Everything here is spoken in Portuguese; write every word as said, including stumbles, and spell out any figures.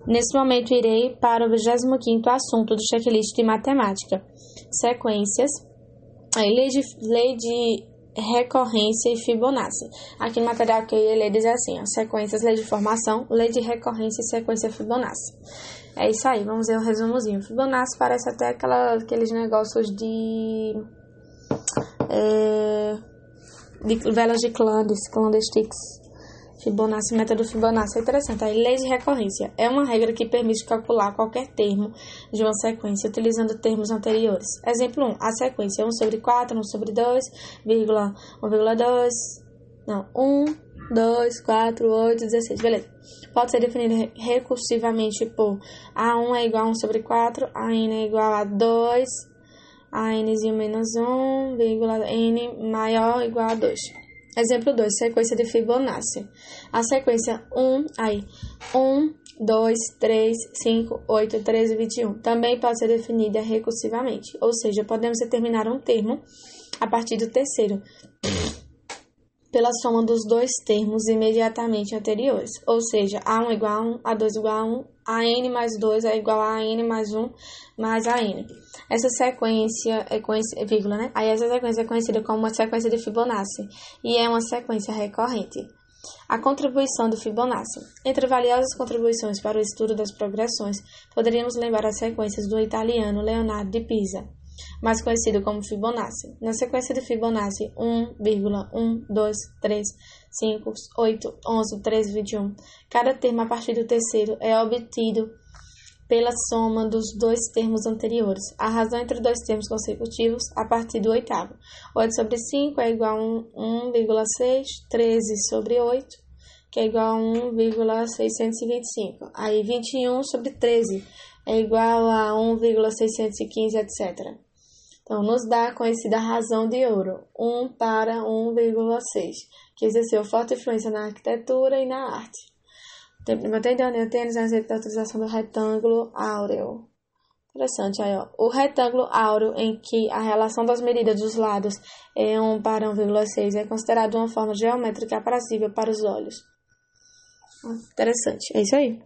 Nesse momento, irei para o vigésimo quinto assunto do checklist de matemática. Sequências, aí, lei de, lei de recorrência e Fibonacci. Aqui no material que eu ia ler diz assim, ó, sequências, lei de formação, lei de recorrência e sequência Fibonacci. É isso aí, vamos ver o resumozinho. Fibonacci parece até aquela, aqueles negócios de, é, de velas de clandes, clandestiques. Fibonacci, método Fibonacci é interessante. Aí, lei de recorrência é uma regra que permite calcular qualquer termo de uma sequência utilizando termos anteriores. Exemplo um, a sequência um sobre quatro, um sobre dois, vírgula, um vírgula dois, não, um, dois, quatro, oito, dezesseis, beleza. Pode ser definida recursivamente por A um é igual a um sobre quatro, A n é igual a dois, A nzinho menos um, vírgula, N maior ou igual a dois. Exemplo dois, sequência de Fibonacci. A sequência um, aí, um, dois, três, cinco, oito, treze, vinte e um, também pode ser definida recursivamente, ou seja, podemos determinar um termo a partir do terceiro, pela soma dos dois termos imediatamente anteriores, ou seja, A um é igual a um, A dois é igual a um, A n mais dois é igual a N mais um mais A n. Essa sequência é conhecida, vírgula, né? Aí essa sequência é conhecida como uma sequência de Fibonacci e é uma sequência recorrente. A contribuição de Fibonacci. Entre valiosas contribuições para o estudo das progressões, poderíamos lembrar as sequências do italiano Leonardo de Pisa, mais conhecido como Fibonacci. Na sequência de Fibonacci, um, um, dois, três, cinco, oito, onze, treze, vinte e um, cada termo a partir do terceiro é obtido pela soma dos dois termos anteriores. A razão entre dois termos consecutivos a partir do oitavo. oito sobre cinco é igual a um vírgula seis, treze sobre oito, que é igual a um vírgula seiscentos e vinte e cinco. Aí vinte e um sobre treze é igual a um vírgula seiscentos e quinze, etcétera. Então, nos dá a conhecida razão de ouro, um para um vírgula seis, que exerceu forte influência na arquitetura e na arte. O tempo de bateria de neotenos é a utilização do retângulo áureo. Interessante aí, ó. O retângulo áureo, em que a relação das medidas dos lados é um para um vírgula seis, é considerado uma forma geométrica aprazível para os olhos. Interessante, é isso aí.